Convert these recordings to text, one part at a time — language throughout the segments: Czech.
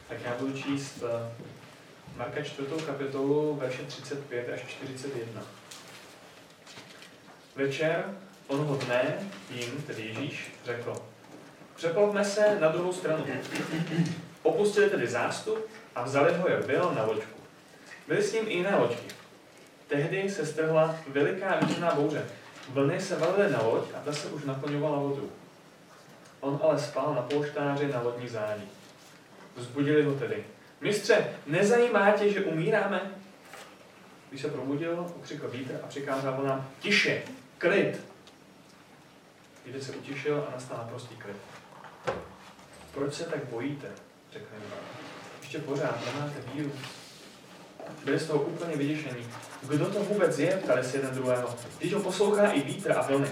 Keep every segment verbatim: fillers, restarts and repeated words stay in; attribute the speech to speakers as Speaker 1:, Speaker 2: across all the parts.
Speaker 1: Tak já budu číst Marka čtvrtou kapitolu, verše třicet pět až čtyřicet jedna. Večer onoho dne jim, tedy Ježíš, řekl: přeplavme se na druhou stranu. Opustili tedy zástup a vzali ho, jak byl, na loďku. Byly s ním i jiné loďky. Tehdy se strhla veliká větrná bouře. Vlny se valily na loď a ta se už naplňovala vodou. On ale spal na polštáři na lodní zádi. Vzbudili ho tedy: mistře, nezajímá tě, že umíráme? Když se probudil, ukřikl vítr a přikázal vlnám: tiše, klid. Vítr se utišil a nastal naprostý klid. Proč se tak bojíte? Řekl jim: ještě pořád nemáte víru. Byli z toho úplně vyděšení. Kdo to vůbec je? Ptali si jeden druhého. Když ho poslouchá i vítr a vlny.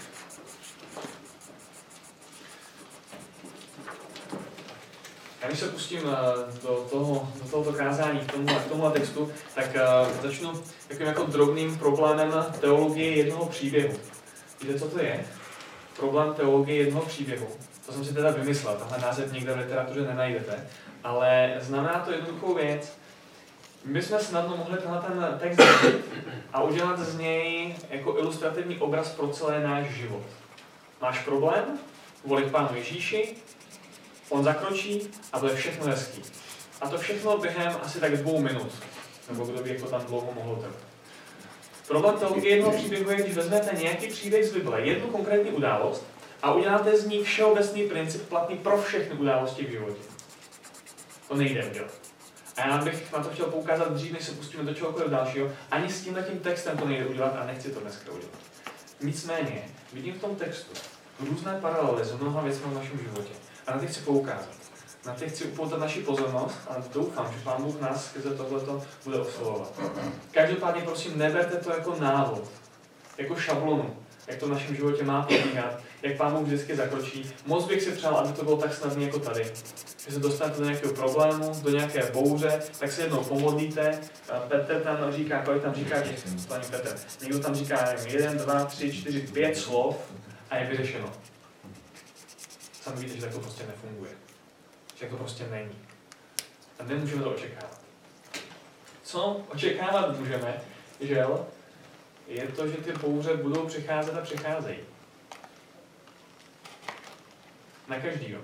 Speaker 1: Já když se pustím do, toho, do tohoto kázání, k tomuhle, k tomuhle textu, tak uh, začnu takovým jako drobným problémem teologie jednoho příběhu. Víte, co to je? Problém teologie jednoho příběhu. To jsem si teda vymyslel, tahle název někde v literatuře nenajdete, ale znamená to jednoduchou věc. My bychom snadno mohli tenhle ten text vzít a udělat z něj jako ilustrativní obraz pro celý náš život. Máš problém? Volit Pánu Ježíši, on zakročí a bude všechno hezký. A to všechno během asi tak dvou minut, nebo kdo by jako tam dlouho mohlo trvat. Problém teologie jednoho příběhu je, když vezmete nějaký příběh z Bible, jednu konkrétní událost, a uděláte z ní všeobecný princip platný pro všechny události v životě. To nejde udělat. A já bych na to chtěl poukázat dřív, než se pustíme do čehokoliv dalšího. Ani s tímhletím textem to nejde udělat a nechci to dneska udělat. Nicméně, vidím v tom textu různé paralely s mnoha věcmi v našem životě. A na ty chci poukázat. Na ty chci upoutat naši pozornost a doufám, že Pán Bůh nás skrze tohleto bude oslovovat. Každopádně prosím, neberte to jako návod, jako šablonu, jak to v našem životě má probíhat, jak Pán Bůh vždycky zakročí. Moc bych si přál, aby to bylo tak snadné jako tady. Když se dostanete do nějakého problému, do nějaké bouře, tak se jednou pomodlíte. Petr tam říká, kolik tam říká těch, paní Petr, někdo tam říká jeden, dva, tři, čtyři, pět slov a je vyřešeno. Sami víte, že tak to prostě nefunguje. Že to prostě není. A nemůžeme to očekávat. Co očekávat můžeme, že je to, že ty bouře budou přicházet a přicházejí. Na každýho.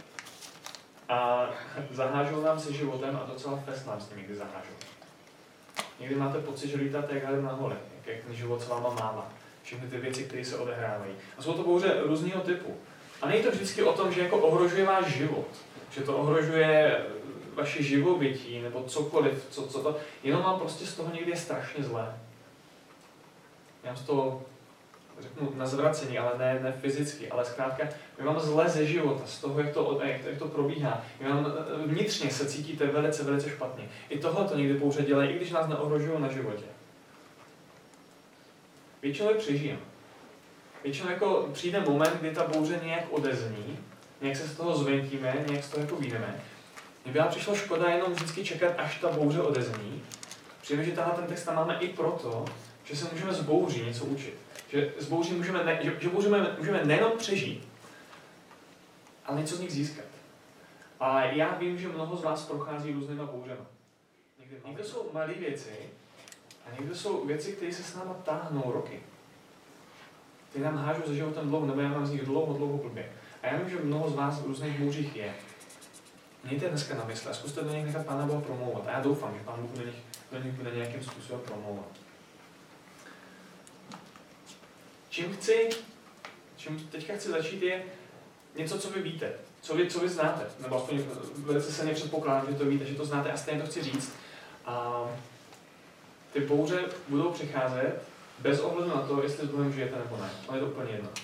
Speaker 1: A zahážou nám se životem a docela fest nám s tím někdy zahážou. Někdy máte pocit, že lítáte jak hadem na hole, jak ten život s váma mává. Všechny ty věci, které se odehrávají. A jsou to bouře různého typu. A není to vždycky o tom, že jako ohrožuje váš život, že to ohrožuje vaše živobytí nebo cokoliv, co, co to, jenom vám prostě z toho někdy je strašně zlé. Já vám z toho řeknu na zvracení, ale ne, ne fyzicky, ale zkrátka, vy vám zle ze života, z toho, jak to, jak to, jak to probíhá. Vy vám vnitřně se cítíte velice, velice špatně. I tohle to někdy bouře dělají, i když nás neohrožují na životě. Většinou je přežijeme. Většinou jako přijde moment, kdy ta bouře nějak odezní, nějak se z toho zventíme, nějak z toho jako vyjdeme. Mně byla přišla škoda jenom vždycky čekat, až ta bouře odezní. Přijde, že tahle ten text tam máme i proto, že se můžeme z bouří něco učit. Že z bouří můžeme, ne, že, že bouří můžeme nejenom přežít, ale něco z nich získat. A já vím, že mnoho z vás prochází různýma bouřema. Někde, někde jsou malé věci a někde jsou věci, které se s náma táhnou roky. Ty nám hážou za životem dlouho, nebo já mám z nich dlouho, dlouho blbě. A já vím, že mnoho z vás v různých bouřích je. Mějte dneska na mysli a zkuste do nich nechat Pána Boha promlouvat. A já doufám, že Pán Bůh do nich, do nich bude nějakým způsobem promlouvat. Čím chci, čím teďka chci začít, je něco, co vy víte, co vy, co vy znáte. Nebo aspoň velice silně předpokládám, že to víte, že to znáte a stejně to chci říct. A ty bouře budou přicházet bez ohledu na to, jestli s Bohem žijete nebo ne. Ale je to úplně jedno.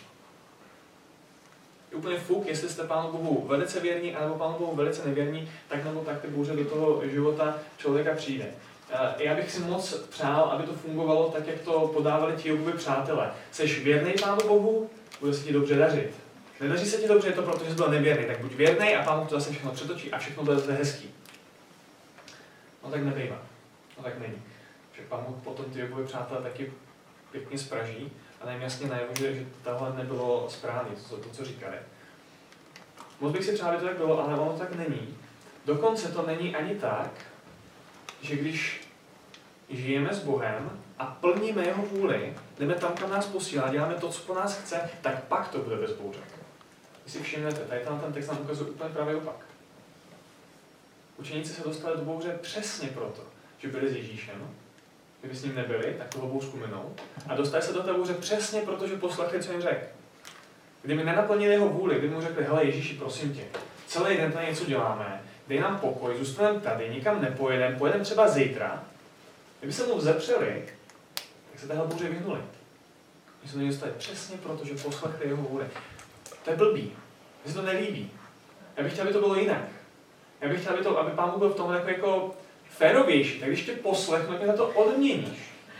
Speaker 1: Je úplně fuk, jestli jste Pánu Bohu velice věrní, anebo Pánu Bohu velice nevěrní, tak nebo tak ty bouře do toho života člověka přijde. Já bych si moc přál, aby to fungovalo tak, jak to podávali ti Jobovi přátelé. Jseš věrnej Pánu Bohu, bude se ti dobře dařit. Nedaří se ti dobře, je to proto, že jsi byl nevěrný, tak buď věrnej a Pán Bůh to zase všechno přetočí a všechno bude hezký. No tak nebejvá. No tak není. Že Pán Bůh potom ty Jobovi přátelé taky pěkně spraží a najím jasně najevo, že, že tohle nebylo správně, to, to, co říkali. Moc bych si přál, aby to tak bylo, ale ono tak není. Dokonce to není ani tak, že když žijeme s Bohem a plníme jeho vůli, jdeme tam, kam nás posílá, děláme to, co po nás chce, tak pak to bude bez bouře. Když si všimnete, tady tam ten text nám ukazuje úplně právě opak. Učeníci se dostali do bouře přesně proto, že byli s Ježíšem. Kdyby s ním nebyli, tak toho bouřku minou. A dostali se do té bouře přesně proto, že poslechli, co jim řekl. Kdyby nenaplnili jeho vůli, kdyby mu řekli, hele Ježíši, prosím tě, celý den tady něco děláme, dej nám pokoj, zůstaneme tady, nikam nepojedeme, pojedeme třeba zítra. Kdyby se mu vzepřeli, tak se téhle bouře vyhnuli. Oni se do něj dostali přesně proto, že poslechli jeho vůli. To je blbý. Mně se to nelíbí. Já bych chtěl, aby to bylo jinak. Já bych chtěl, aby, to, aby Pán Bůh byl v tomhle jako, jako férovější. Tak když tě poslechnu, tak na to odměníš.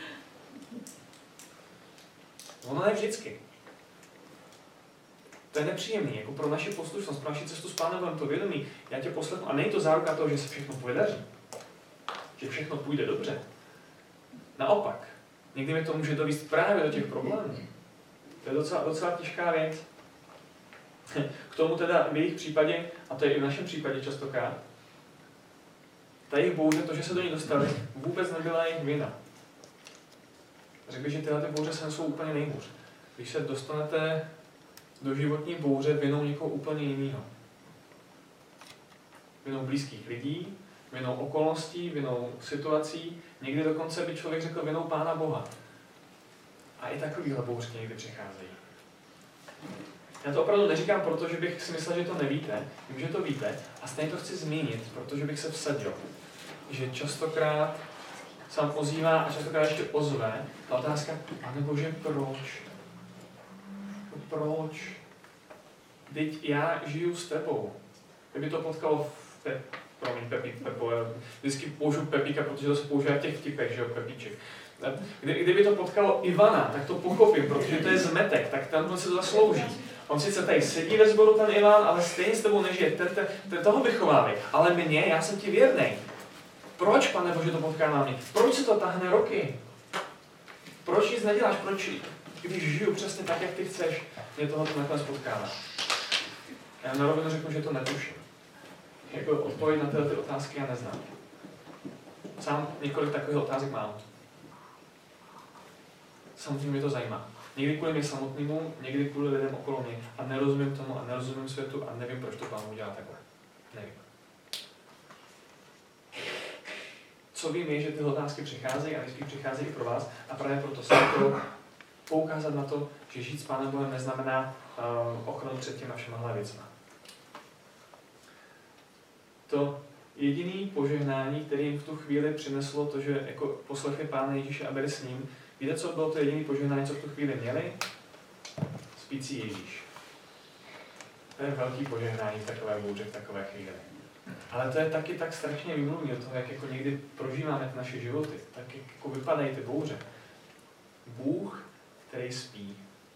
Speaker 1: Ono ne vždycky. To je nepříjemný, jako pro naši poslušnost, pro naši cestu s Pánem Bohem to vědomí. Já tě poslechnu a není to záruka toho, že se všechno podaří. Že všechno půjde dobře. Naopak, někdy mi to může dovést právě do těch problémů. To je docela, docela těžká věc. K tomu teda v jejich případě, a to je i v našem případě častokrát, ta jejich bouře, to, že se do ní dostali, vůbec nebyla jejich vina. Řekl bych, že tyhle ty bouře se jsou úplně nejhůř. Když se dostanete do životní bouře vinou někoho úplně jiného. Vinou blízkých lidí, vinou okolností, vinou situací, někdy dokonce by člověk řekl vinou Pána Boha. A i takovýhle bouřky někdy přicházejí. Já to opravdu neříkám proto, že bych si myslel, že to nevíte, vím, že to víte, a stejně to chci zmínit, protože bych se vsadil, že častokrát se vám ozývá a častokrát ještě ozve ta otázka, Pane Bože, proč? Proč? Vždyť já žiju s tebou. Kdyby to potkalo v Pe... Promiň, Pepi, Pepo, já vždycky použiju Pepíka, protože to se používá v těch vtipech, že jo, Pepíček. Kdy, kdyby to potkalo Ivana, tak to pochopím, protože to je zmetek, tak tam se to zaslouží. On sice tady sedí ve sboru, ten Ivan, ale stejně s tebou nežije, ten, ten, ten toho vychovávej. Ale mě, já jsem ti věrnej. Proč, Pane Bože, to potkává mě? Proč se to tahne roky? Proč nic neděláš? Proč, když žiju přesně tak, jak ty chceš, mě toho to nakonec potkává? Já na rovinu řeknu, že to netuším. Jako odpověď na tyhle ty otázky já neznám. Sám několik takových otázek mám. Samozřejmě mě to zajímá. Někdy kvůli mě samotnému, někdy kvůli lidem okolo mě. A nerozumím tomu a nerozumím světu a nevím, proč to Pán udělá takhle. Nevím. Co vím je, že tyhle otázky přicházejí a vždycky přicházejí i pro vás a právě proto jsem chtěl poukázat na to, že žít s Pánem Bohem neznamená uh, ochranu před těma všema věcma. To jediné požehnání, které jim v tu chvíli přineslo to, že jako poslechli Pána Ježíše a byli s ním, víte, co bylo to jediné požehnání, co v tu chvíli měli? Spící Ježíš. To je velký požehnání v takové bouře, v takové chvíli. Ale to je taky tak strašně výmluvný od toho, jak jako někdy prožíváme ty naše životy, tak jak jako vypadají ty bouře. Bůh, který spí.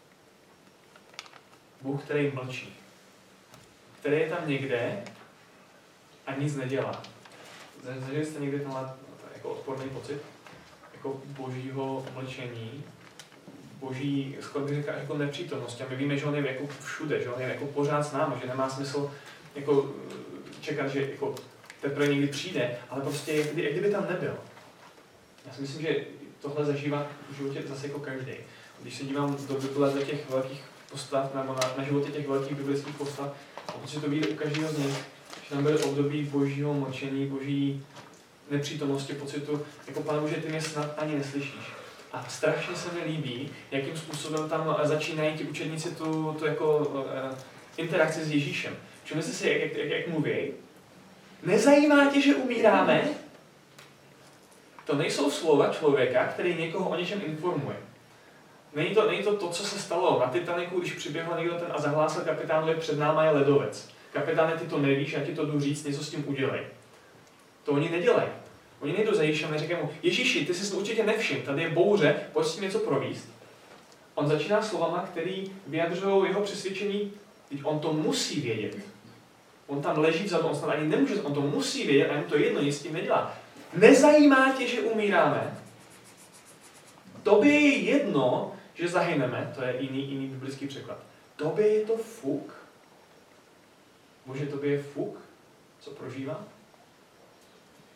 Speaker 1: Bůh, který mlčí. Který je tam někde a nic nedělá. Zažili jste někdy tenhle jako odporný pocit? Jako božího mlčení, boží, skoro bych říkal, jako nepřítomnosti. A my víme, že on je jako všude, že on je jako pořád s námi, že nemá smysl jako čekat, že jako teprve někdy přijde, ale prostě jak, kdy, jak kdyby tam nebyl. Já si myslím, že tohle zažívá v životě zase jako každý. Když se dívám do Bible, do těch velkých postav, nebo na, na životě těch velkých biblických postav, a protože to vyjde u každého z nich, že tam byly období božího mlčení, boží nepřítomnosti, pocitu, jako Pane Bože, ty mě snad ani neslyšíš. A strašně se mi líbí, jakým způsobem tam začínají ti učedníci tu, tu jako uh, interakci s Ježíšem. Všimněte si, jak, jak, jak mluví. Nezajímá tě, že umíráme? To nejsou slova člověka, který někoho o něčem informuje. Není to, není to to, co se stalo na Titaniku, když přiběhl někdo ten a zahlásil kapitánovi, před náma je ledovec. Kapitáne, ty to nevíš, já ti to jdu říct, něco s tím udělej. To oni nedělají. Oni nejdou za Ježíšem a říkají mu, Ježíši, ty jsi to určitě nevšiml, tady je bouře, pojď s tím něco províst. On začíná slovama, který vyjadřují jeho přesvědčení, teď on to musí vědět. On tam leží vzadu, on snad ani nemůže, on to musí vědět a jemu to jedno, nic s tím nedělá. Nezajímá tě, že umíráme? Tobě je jedno, že zahyneme, to je jiný, jiný biblický překlad. Tobě je to fuk. Bože, tobě je fuk, co prožívá?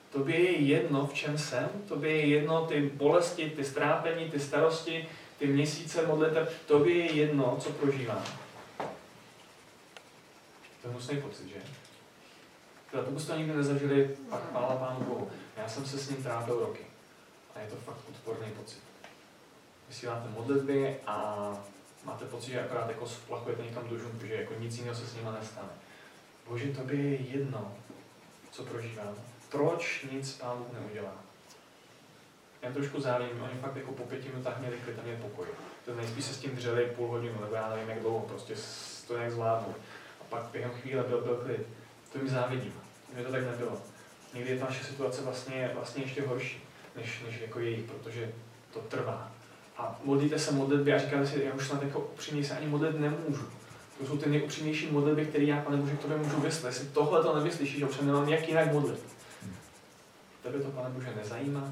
Speaker 1: Tobě je jedno, v čem jsem, tobě je jedno ty bolesti, ty strápení, ty starosti, ty měsíce modliteb, tobě je jedno, co prožívám. To je hnusný pocit, že? Teda pokud jste to nikdy nezažili, pak chvála Pánu Bohu. Já jsem se s ním trápil roky. A je to fakt odporný pocit. Vysíláte modlitby a máte pocit, že akorát jako splachujete někam do žumpu, že jako nic jiného se s nima nestane. Bože, tobě je jedno, co prožívám. Proč nic Pán Bůh neudělá? Já trošku závidím, oni fakt jako po pěti minutách měli klid a měli pokoj. To nejspíš se s tím dřeli půl hodinu, nebo já nevím jak dlouho, prostě to nějak zvládnu. A pak během chvíle byl, byl klid. To mi závidím. Mně to tak nebylo. Někdy je ta naše situace vlastně, vlastně ještě horší, než, než jako jejich, protože to trvá. A modlíte se modlitby a říkáte si, já už snad jako upřímně se ani modlit nemůžu. To jsou ty nejupřímnější modlitby, které já, Pane Bože, k tobě můžu vyslat. Jestli tohle to nevyslyšíš, že už se nemám jak jinak modlit. Tebe to, Pane Bože, nezajímá?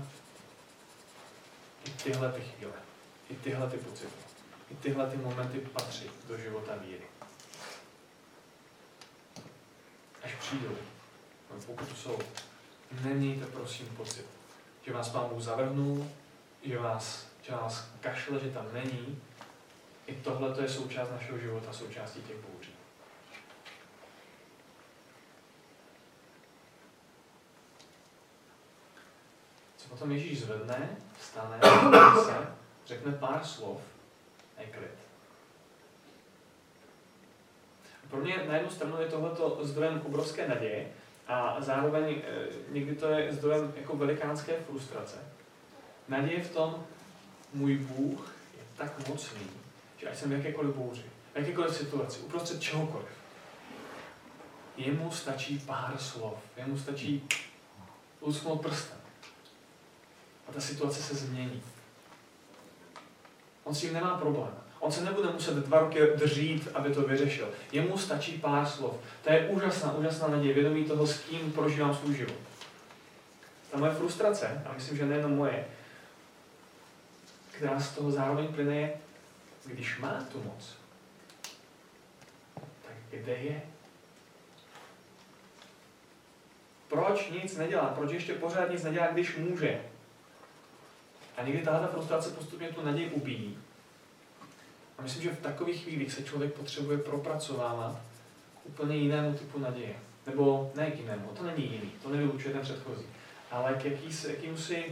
Speaker 1: I tyhle ty chvíle, i tyhle ty pocity, i tyhle ty momenty patří do života víry. Až přijdou, no pokud jsou, nemějte prosím pocit, že vás Pán Bůh zavrhnul, že vás, že vás kašle, že tam není. I tohle to je součást našeho života, součástí těch bouří. Co potom Ježíš zvedne, vstane, se, řekne pár slov a je klid. Pro mě na jednu stranu je tohleto zdrojem obrovské naděje a zároveň e, někdy to je zdrojem jako velikánské frustrace. Naděje v tom, můj Bůh je tak mocný, že ať jsem v jakékoliv bouři, v jakékoliv situaci, uprostřed čehokoliv, jemu stačí pár slov, jemu stačí lusknout prstem. A ta situace se změní. On s tím nemá problém. On se nebude muset dva roky dřít, aby to vyřešil. Jemu stačí pár slov. To je úžasná, úžasná naděje, vědomí toho, s kým prožívám svůj život. Ta moje frustrace, a myslím, že nejenom moje, která z toho zároveň plyne, je, když má tu moc, tak kde je? Proč nic nedělá? Proč ještě pořád nic nedělá, když může? A někdy tahle frustrace postupně tu naději ubíjí. A myslím, že v takových chvílích se člověk potřebuje propracovávat k úplně jinému typu naděje. Nebo ne k jinému, to není jiný, to nevylučuje ten předchozí. Ale k jakýsi, jakýmsi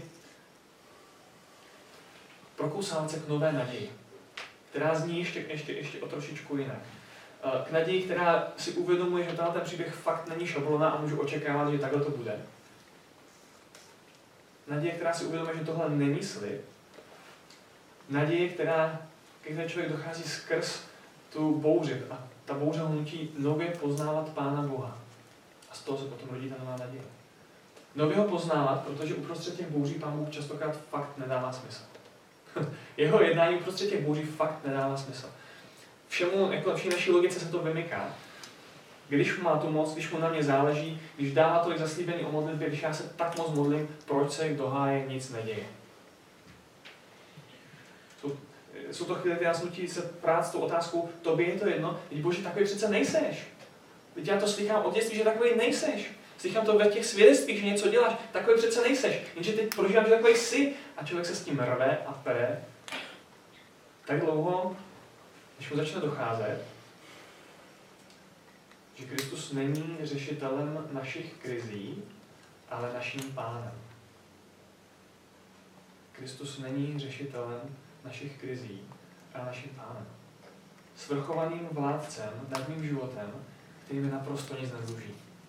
Speaker 1: prokousávat se k nové naději, která zní ještě, ještě, ještě o trošičku jinak. K naději, která si uvědomuje, že ten příběh fakt není šablona a můžu očekávat, že takhle to bude. Naděje, která si uvědomuje, že tohle není slib. Naděje, která, ke které člověk dochází skrz tu bouři. A ta bouře ho nutí nově poznávat Pána Boha. A z toho se potom rodí ta nová naděje. Nově ho poznávat, protože uprostřed těch bouří Pán Bůh častokrát fakt nedává smysl. Jeho jednání uprostřed těch bouří fakt nedává smysl. Všemu, jako vší naší logice se to vymyká. Když mu má tu moc, když mu na mě záleží, když dává tolik zaslíbení o modlitbě, když já se tak moc modlím, proč se do háje nic neděje? Jsou, jsou to chvíle, které nás nutí se prát s tou otázkou, tobě je to jedno, teď Bože, takový přece nejseš. Teď já to slychám od dětství, že takový nejseš. Slychám to ve těch svědectvích, že něco děláš, takový přece nejseš. Jenže teď prožívám, že takový jsi. A člověk se s tím rve a pere. Tak dlouho, když mu začne docházet, že Kristus není řešitelem našich krizí, ale naším Pánem. Kristus není řešitelem našich krizí, ale naším Pánem. Svrchovaným vládcem nad mým životem, který mi naprosto nic nedluží.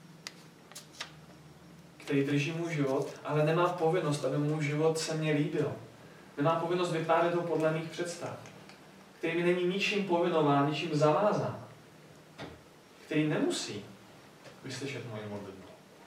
Speaker 1: Který drží můj život, ale nemá povinnost, aby můj život se mně líbil. Nemá povinnost vytvářet ho podle mých představ. Který mi není ničím povinován, ničím zavázán. Který nemusí vyslyšet moji modlitbu.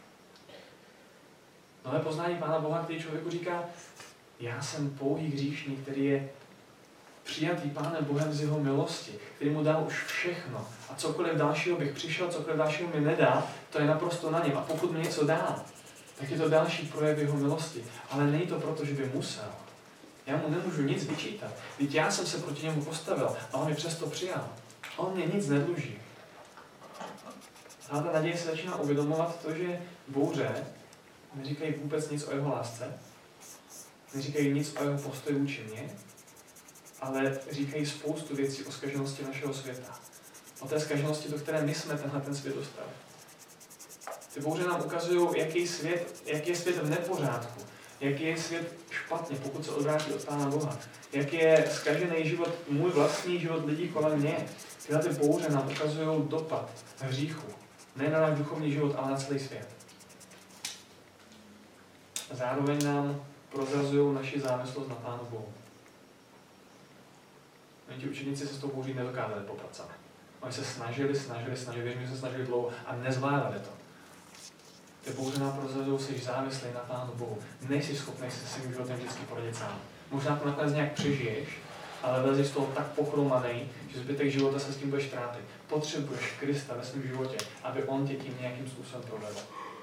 Speaker 1: Nové poznání Pána Boha, který člověku říká, já jsem pouhý hříšník, který je přijatý Pánem Bohem z jeho milosti, který mu dal už všechno. A cokoliv dalšího bych přišel, cokoliv dalšího mi nedá, to je naprosto na něm. A pokud mi něco dá, tak je to další projev jeho milosti. Ale není to proto, že by musel. Já mu nemůžu nic vyčítat. Vždyť já jsem se proti němu postavil a on mě přesto přijal. On mě nic nedluží. A ta naděje se začíná uvědomovat to, že bouře neříkají vůbec nic o jeho lásce, neříkají nic o jeho postoji vůči mně, ale říkají spoustu věcí o zkaženosti našeho světa. O té zkaženosti, do které my jsme tenhle ten svět dostali. Ty bouře nám ukazují, jaký, svět, jaký je svět v nepořádku, jaký je svět špatně, pokud se odvrátí od Pána Boha, jak je zkažený život, můj vlastní život lidí kolem mě. Tyhle ty bouře nám ukazují dopad hříchu. Ne na náš duchovní život, ale na celý svět. A zároveň nám prozrazují naši závislost na Pánu Bohu. Ti učeníci se s tou bouří nedokázali poprat sami. Oni se snažili, snažili, snažili, věřím, že se snažili dlouho a nezvládali to. Ty bouře nám prozrazují, jsi závislý na Pánu Bohu. Nejsi schopný se svým životem vždycky poradit sám. Možná to nakonec nějak přežiješ, ale lezeš z toho tak pochromaný, že zbytek života se s tím budeš trápit. Potřebuješ Krista ve svém životě, aby on tě tím nějakým způsobem provedl.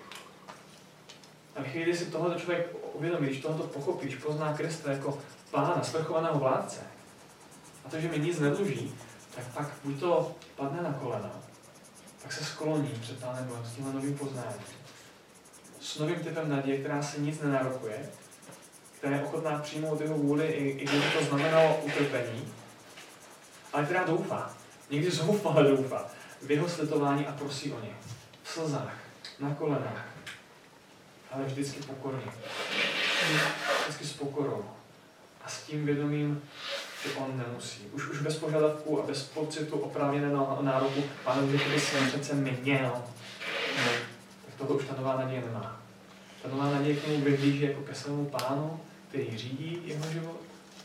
Speaker 1: A v chvíli, kdy si tohoto člověk uvědomí, když tohoto pochopíš, pozná Krista jako Pána, svrchovaného vládce, a to, že mi nic nedluží, tak pak buď to padne na kolena, tak se skloní před Pánem Bohem s tímhle novým poznáním. S novým typem naděje, která si nic nenárokuje, která je ochotná přijmout jeho vůli, i, i kdyby to znamenalo utrpení, ale která doufá, někdy zoufale doufá v jeho slitování a prosí o ně. V slzách, na kolenách, ale vždycky pokorně. Vždycky s pokorou. A s tím vědomím, že on nemusí. Už, už bez požadavků a bez pocitu oprávněného nároku, Pánu, že kdyby se přece měl, tak toto už ta nová naděje nemá. Ta nová naděje k němu vyhlíží jako ke svému Pánu, který řídí jeho život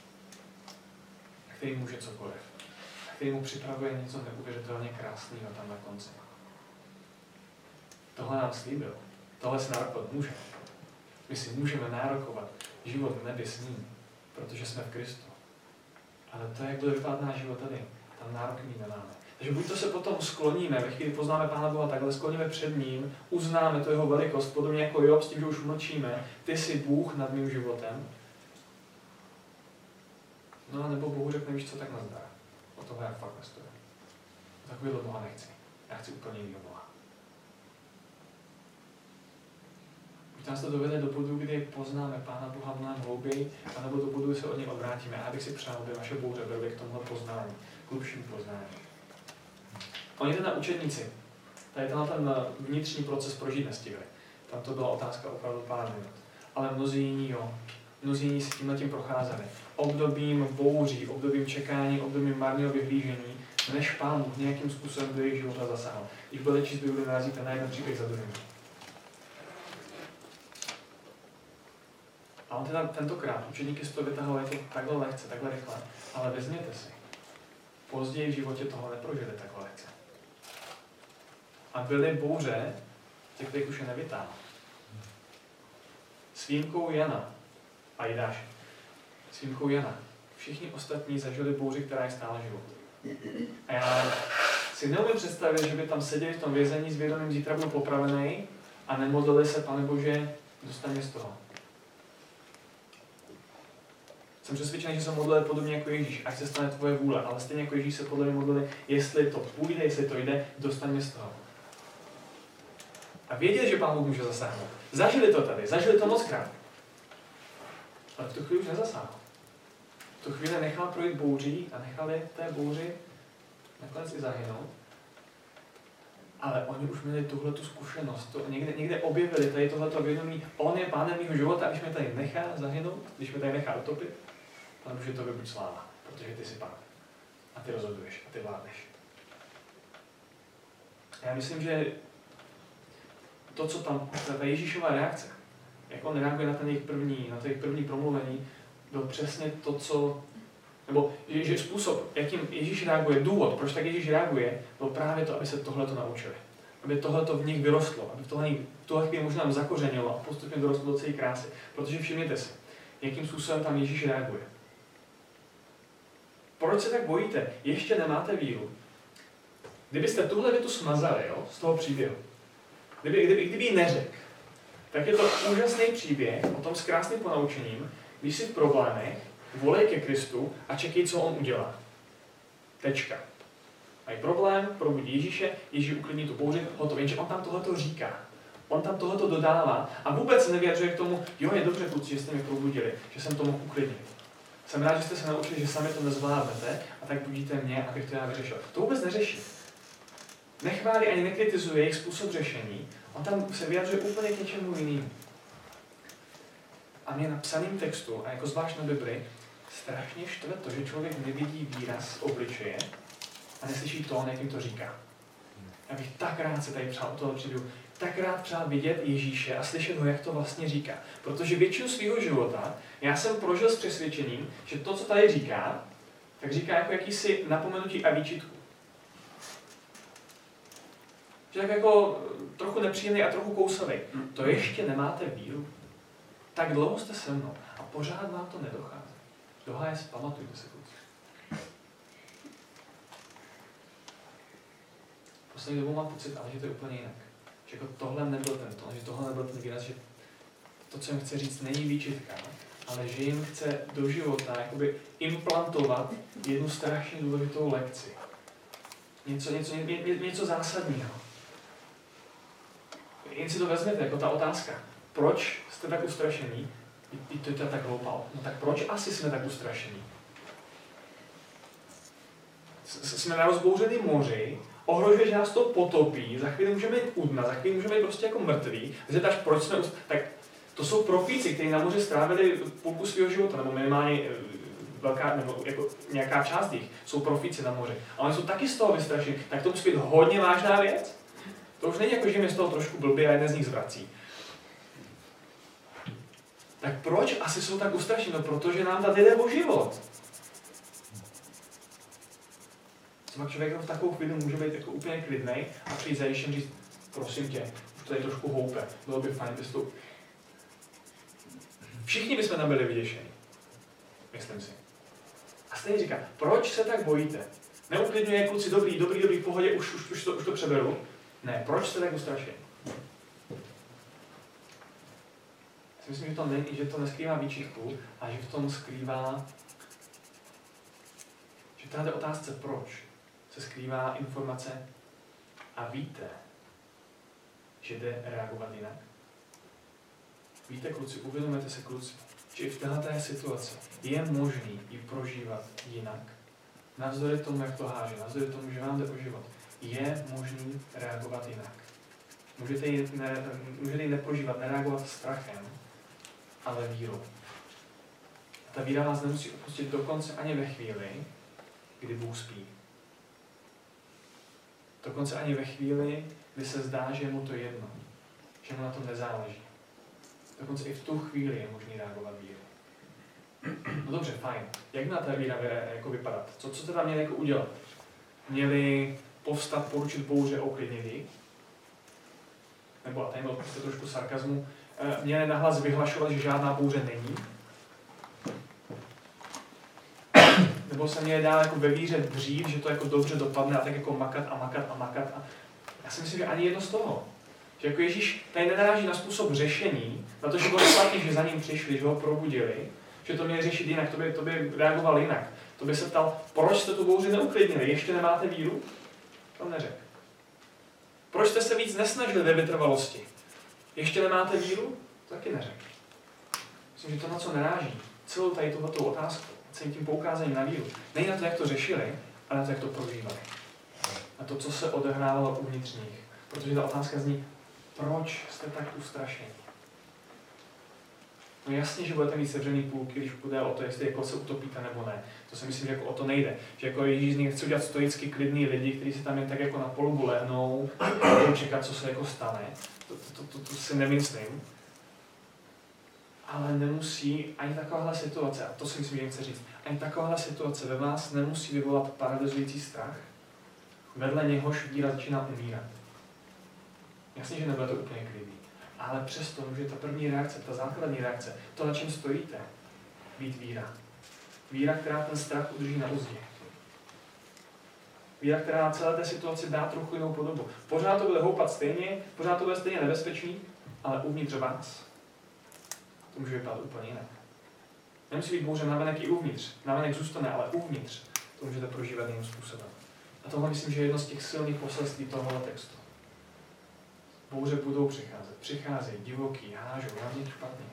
Speaker 1: a který může cokoliv. A který mu připravuje něco neuvěřitelně krásného tam na konci. Tohle nám slíbil. Tohle si nárokovat může. My si můžeme nárokovat život v nebi s ním, protože jsme v Kristu. Ale to, jak bude vypadat náš život tady, tam nárok mít nemáme. Takže buď to se potom skloníme, ve chvíli poznáme Pána Boha takhle, skloníme před ním, uznáme to jeho velikost, podobně jako Job, s tím, že už mlčíme, ty jsi Bůh nad mým životem. No a nebo Bohu řekne, víš co, tak nazdar. O toho jak fakt nestojí. Takovýhle Boha nechci. Já chci úplně jiného Boha. Buď nás to dovede do bodu, kdy poznáme Pána Boha mnohem hlouběji, anebo do bodu, kdy se od něj odvrátíme. A já bych si přál, aby vaše bouře vedly k tomuhle poznání, k hlubšímu poznání. Oni teda učedníci, tady tenhle ten vnitřní proces prožít nestihli. Tam to byla otázka opravdu pár minut. Ale mnozí jiní jo. Mnozí jiní si tímhle tím procházeli. Obdobím bouří, obdobím čekání, obdobím marného vyhlížení, než Pán Bůh nějakým způsobem do jejich života zasáhl. Když budete číst Bibli, narazíte na jeden příběh za druhým. A on teda tentokrát, učeníky z toho vytahovali to takhle lehce, takhle rychle, ale vezměte si, později v životě toho neprožili takhle lehce. A byly bouře, těch, kterých už je nevytáhl. S výjimkou Jana a Jidáše. S výjimkou Jana. Všichni ostatní zažili bouři, která je stála život. A já si neumím představit, že by tam seděli v tom vězení s vědomím, zítra byl popravený a nemodlili se, Pane Bože, dostaň mě z toho. Jsem přesvědčený, že se modlili podobně jako Ježíš, ať se stane tvoje vůle, ale stejně jako Ježíš se podle mě modlili, jestli to půjde, jestli to jde, dostaň mě z toho. A věděli, že Pán Bůh může zasáhnout. Zažili to tady, zažili to moc krát. Ale v tu chvíli už nezasáhl. V tu chvíli nechal projít bouří a nechali té bouři nakonec i zahynout. Ale oni už měli tuhletu zkušenost, to někde, někde objevili tady tohleto vědomí, on je Pánem mého života, a když mě tady nechá zahynout, když mě tady nechá utopit, Pane Bože, to buď sláva, protože ty jsi Pán. A ty rozhoduješ, a ty vládneš. Já myslím, že to, co tam, ta Ježíšova reakce, jak on reaguje na ten jejich první, na to jejich první promluvení, byl přesně to, co, nebo že způsob, jakým Ježíš reaguje, důvod, proč tak Ježíš reaguje, byl právě to, aby se tohleto naučili. Aby tohleto v nich vyrostlo, aby v tohle, tohle chvíli možná zakořenilo a postupně vyrostlo do celé krásy. Protože všimněte si, jakým způsobem tam Ježíš reaguje. Proč se tak bojíte? Ještě nemáte víru. Kdybyste tuhle větu smazali, jo, z toho příběhu, kdyby, kdyby, kdyby ji neřekl, tak je to úžasný příběh o tom s krásným ponaučením, když jsi v problémech, volej ke Kristu a čekej, co on udělá. Tečka. Mají problém, probudí Ježíše, Ježíš uklidní tu bouři, hotovo. Jenže on tam tohleto říká. On tam tohoto dodává a vůbec se nevyjadřuje k tomu, jo, je dobře, kluci, že jste mě probudili, že jsem to mohl uklidnit. Jsem rád, že jste se naučili, že sami to nezvládnete a tak budíte mě, abych to já vyřešil. To vůbec neřeší. Nechválí ani nekritizuje jejich způsob řešení, on tam se vyjadřuje úplně k něčemu jinému. A mě na psaném textu, a jako zvlášť na Bibli, strašně štve to, že člověk nevidí výraz obličeje a neslyší tón, jak jim to říká. Já bych tak rád se tady přál o toho přijdu, tak rád přál vidět Ježíše a slyšet ho, jak to vlastně říká. Protože většinu svého života já jsem prožil s přesvědčením, že to, co tady říká, tak říká jako jakýsi napomenutí a výčitku. Že tak jako trochu nepříjemný a trochu kousavý. To ještě nemáte víru. Tak dlouho jste se mnou a pořád vám to nedochází. Doháje, pamatujte se, kluci. Poslední dobou mám pocit, ale že to je úplně jinak. Že jako tohle nebyl ten tón, že tohle nebyl ten výraz, že to, co jim chce říct, není výčitka, ale že jim chce do života jakoby implantovat jednu strašně důležitou lekci. Něco, něco, ně, ně, něco zásadního. Jen si to vezměte, jako ta otázka. Proč jste tak ustrašení? I to je tak hloupá. No tak proč asi jsme tak ustrašení? Jsme na rozbouřeném moři, ohrožuje, že nás to potopí, za chvíli můžeme jít u dna, za chvíli můžeme být prostě jako mrtví. Zeptáš, proč jsme ust... Tak to jsou profíci, kteří na moři strávili půlku svého života, nebo minimálně velká, nebo jako nějaká část jich, jsou profíci na moři. Ale oni jsou taky z toho vystrašení. Tak to musí být hodně vážná věc. To už není jako, že mě z toho trošku blbě a jeden z nich zvrací. Tak proč asi jsou tak ustrašení? No protože nám tady jde o život. Třeba člověk v takovou chvíli může být jako úplně klidnej a přijít za Ježíšem říct, prosím tě, už to je trošku houpe, bylo by fajn, bys to... Všichni bychom tam byli vyděšení. Myslím si. A stejně říká, proč se tak bojíte? Neuklidňuje kluci, dobrý, dobrý, dobrý, v pohodě, už, už, už, to, už to přeberu. Ne, proč jste tak ustrašení? Myslím, že to, ne, že to neskrývá výčitku, a že v tom skrývá, že v této otázce proč se skrývá informace a víte, že jde reagovat jinak. Víte, kluci, uvědomujete se, kluci, že i v této situaci je možný ji prožívat jinak. Navzdory tomu, jak to háže, navzdory tomu, že vám jde o život, je možný reagovat jinak. Můžete ji, ne, můžete ji neprožívat, nereagovat strachem, ale vírou. A ta víra vás nemusí opustit dokonce ani ve chvíli, kdy Bůh spí. Dokonce ani ve chvíli, kdy se zdá, že je mu to jedno, že mu na tom nezáleží. Dokonce i v tu chvíli je možný reagovat vírou. No dobře, fajn. Jak má ta víra jako vypadat? Co, co teda měli jako udělat? Měli povstat, poručit bouře a uklidnit ji? Nebo, a tady byl prostě trošku sarkazmu, měli nahlas vyhlašovat, že žádná bouře není? Nebo se měli dál jako ve víře dřív, že to jako dobře dopadne a tak jako makat a makat a makat. A já si myslím, že ani jedno z toho. Že jako Ježíš tady nenaráží na způsob řešení, na to, že bylo svatý, že za ním přišli, že ho probudili, že to měli řešit jinak, to by, to by reagoval jinak. To by se ptal, proč jste tu bouři neuklidnili, ještě nemáte víru? To neřekl. Proč jste se víc nesnažili ve vytrvalosti? Ještě nemáte víru? To taky neřekl. Myslím, že to, na co naráží, celou tady tuhletou otázku, celým tím poukázáním na víru, není na to, jak to řešili, ale na to, jak to prožívali. Na to, co se odehrávalo uvnitř nich. Protože ta otázka zní, proč jste tak ustrašení? No jasně, že budete mít sevřený půlky, když půjde o to, jestli jako se utopíte nebo ne. To si myslím, že jako o to nejde. Že jako Ježíš z nich chce udělat stoicky klidný lidi, kteří se tam jen tak jako na polubu lehnou a budou čekat, co se jako stane. To, to, to, to si nemyslím. Ale nemusí ani takováhle situace, a to si myslím, že chce říct, ani takováhle situace ve vás nemusí vyvolat paralyzující strach, vedle něhož víra začíná umírat. Jasně, že nebude to úplně klidný, ale přesto může ta první reakce, ta základní reakce, to, na čem stojíte, být víra. Víra, která ten strach udrží na uzdě. Víra, která celé té situaci dá trochu jinou podobu. Pořád to bude houpat stejně, pořád to bude stejně nebezpečný, ale uvnitř vás to může vypadat úplně jinak. Nemusí být bouře navenek i uvnitř. Navenek zůstane, ale uvnitř to můžete prožívat jiným způsobem. A tohle myslím, že je jedno z těch silných poselství tohoto textu. Bouře budou přicházet. Přicházejí divoký, hážou, hlavně špatně.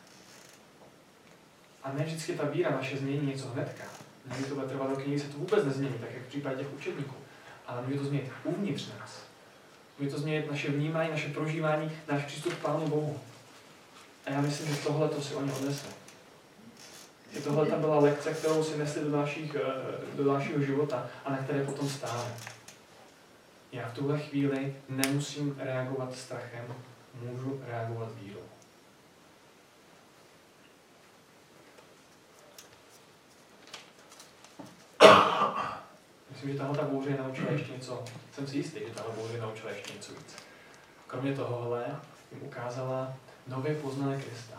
Speaker 1: A ne vždycky ta víra naše změní něco hnedka. Může to bude trvat roky, někdy se to vůbec nezmění, tak jak v případě těch učedníků. Ale může to změnit uvnitř nás. Může to změnit naše vnímání, naše prožívání, náš přístup k Pánu Bohu. A já myslím, že tohle to si oni odnesli. Že tohle tam byla lekce, kterou si nesli do, dalších, do dalšího života a na které potom stále. Já v tuhle chvíli nemusím reagovat strachem, můžu reagovat vírou. Myslím, že tahle ta bouře naučila ještě něco, jsem si jistý, že tahle bouře naučila ještě něco víc. Kromě tohohle jim ukázala nově poznané Krista.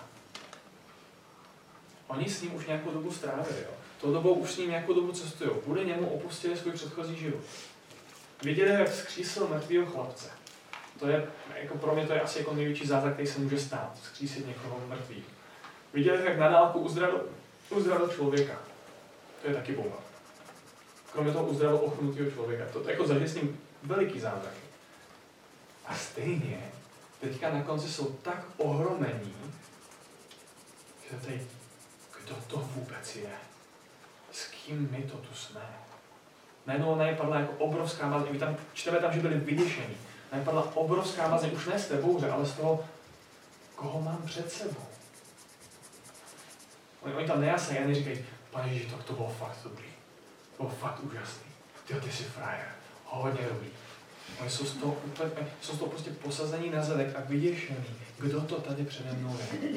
Speaker 1: Oni s ním už nějakou dobu strávili, jo. Tou dobou už s ním nějakou dobu cestují. Kvůli němu opustili svůj předchozí život. Viděli, jak vzkřísil mrtvýho chlapce. To je, jako pro mě to je asi jako největší zázrak, který se může stát. Vzkřísit někoho mrtvý. Viděli, jak na dálku uzdravil, uzdravil člověka. To je taky bomba. Kromě toho uzdravil ochrnutého člověka. To, to jako zažili s ním veliký zázrak. A stejně, teďka na konci jsou tak ohromení, že tady, kdo to vůbec je? S kým my to tu jsme? Najednou na ně padla jako obrovská mazně. Tam, čteme tam, že byli vyděšení. Na ně padla obrovská mazně, už ne z té bouře, ale z toho, koho mám před sebou. Oni, oni tam nejasají, ani říkají, Pane Ježíši, to, to bylo fakt dobrý. To bylo fakt úžasný. Ty, ty jsi frajer. Hodně dobrý. Oni jsou z toho úplně, jsou z toho prostě posazení na zadek a vyděšení. Kdo to tady přede mnou je?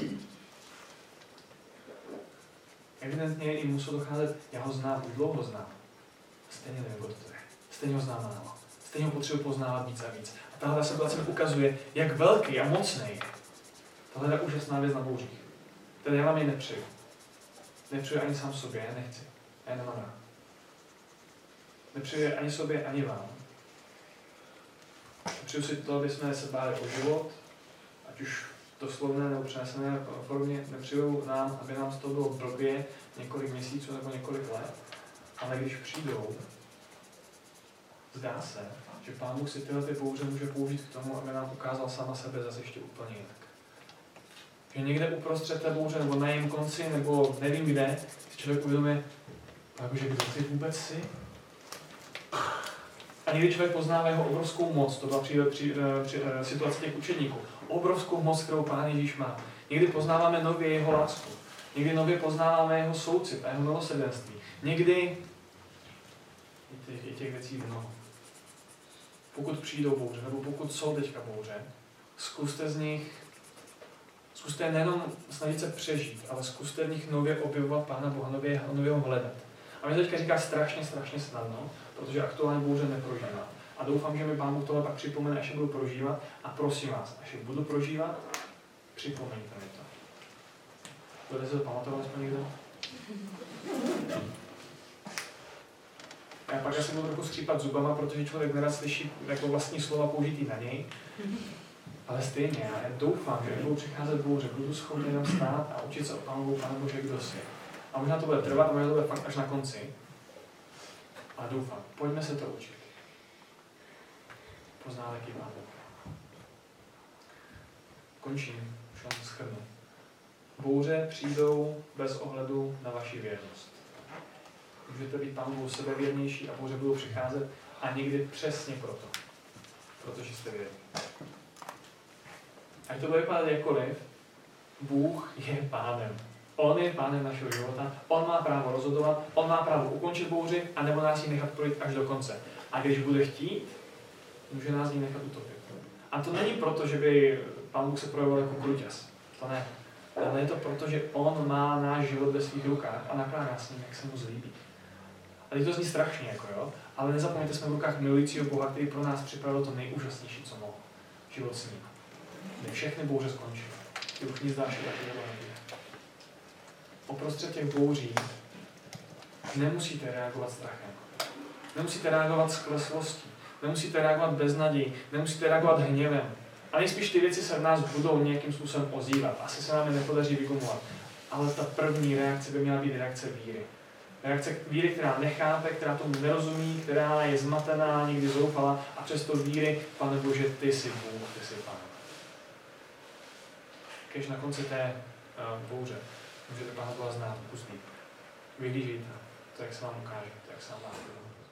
Speaker 1: Evidentně jim muselo docházet, já ho znám, už dlouho znám. Stejně nevím, kdo to je. Stejně ho znám málo. Stejně ho potřebuji poznávat víc a víc. A tahle situace mi ukazuje, jak velký a mocný je. Tahle je úžasná věc na bouřích. Tedy já vám ji nepřeju. Nepřeju ani sám sobě, já nechci. Já nemám rád. Nepřeju ani sobě, ani vám. Nepřeju si to, aby jsme se báli o život, ať už doslovné nebo přenesené formě. Nepřeju nám, aby nám z toho bylo blbě několik měsíců nebo několik let. Ale když přijdou, zdá se, že Pán Bůh si tyhle ty bouře může použít k tomu, aby nám ukázal sama sebe zase ještě úplně jinak. Že někde uprostřed té bouře, nebo na jejím konci, nebo nevím kde, si člověk uvědomuje, že kdo ty vůbec jsi? A někdy člověk poznává jeho obrovskou moc, to byla při, při, při, při situaci těch učedníků, obrovskou moc, kterou Pán Ježíš má. Někdy poznáváme nově jeho lásku, někdy nově poznáváme jeho soucit a jeho milosrdenství. Někdy je těch věcí mnoho. Pokud přijdou bouře, nebo pokud jsou teďka bouře, zkuste z nich, zkuste nejenom snažit se přežít, ale zkuste v nich nově objevovat Pána Boha, nově, nově ho hledat. A mě to teďka říká strašně, strašně snadno, protože aktuálně bouře neprožívám. A doufám, že mi Pán Bůh tohle pak připomene, až je budu prožívat. A prosím vás, až je budu prožívat, připomeňte mi to. Budete se to pamatovat aspoň někdo? Já pak asi budu trochu skřípat zubama, protože člověk nerad slyší jako vlastní slova použitý na něj. Ale stejně, já doufám, že budou přicházet bouře, budu schopný tam stát a učit se o Pánu Bohu, Pane Bože, kdo jsi. A možná to bude trvat, a možná to bude fakt až na konci. Ale doufám, pojďme se to učit. Poznáme, jaký Pán Bůh. Končím, už vám to shrnu. Bouře přijdou bez ohledu na vaši věrnost. Můžete být Pánu Bohu sebevěrnější a bouře budou přicházet a někdy přesně proto. Protože jste věrní. Ať to bude vypadat jakkoliv, Bůh je Pánem. On je Pánem našeho života, On má právo rozhodovat, On má právo ukončit bouři a nebo nás ji nechat projít až do konce. A když bude chtít, může nás ji nechat utopit. A to není proto, že by Pán Bůh se projevoval jako kruťas. To ne. Ale je to proto, že On má náš život ve svých rukách a nakládá s ním, jak se mu zlíbí. A teď to zní strašně, jako jo, ale nezapomeňte, jsme v rukách milujícího Boha, který pro nás připravil to nejúžasnější, co mohl. Život s ním. Kdy všechny bouře skončily. Kdy už nic dalšího takového nebude. Uprostřed těch bouří nemusíte reagovat strachem. Nemusíte reagovat skleslostí. Nemusíte reagovat beznadějí. Nemusíte reagovat hněvem. A nejspíš ty věci se v nás budou nějakým způsobem ozývat. Asi se nám je nepodaří vygumovat. Ale ta první reakce by měla být reakce víry. Reakce víry, která nechápe, která tomu nerozumí, která je zmatená, někdy zoufalá a přesto víry, Pane Bože, ty jsi Bůh, ty jsi Pán. Když na konci té uh, bouře můžete Pána Boha znát, pustít. Vyhlížejte, to jak se vám ukáže, to jak se vám dá.